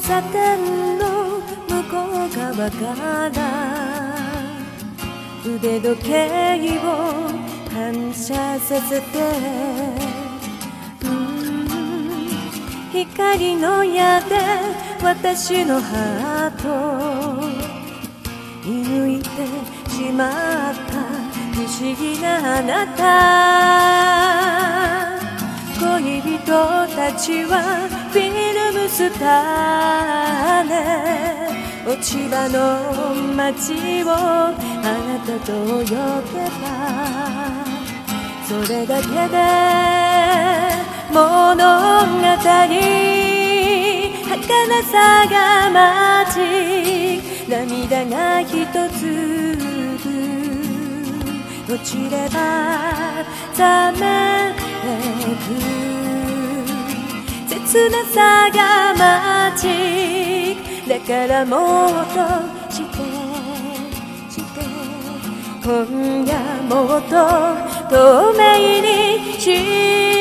差点の向こう側から腕時計を反射させて、光の矢で私のハートを射抜いてしまった不思議なあなた。恋人たちはフィルムスターね。落ち葉の街をあなたと泳げば、それだけで物語儚さが待ち、涙が一つ落ちれば冷めてく、切なさが待ち、だからもっとして今夜もっと透明にして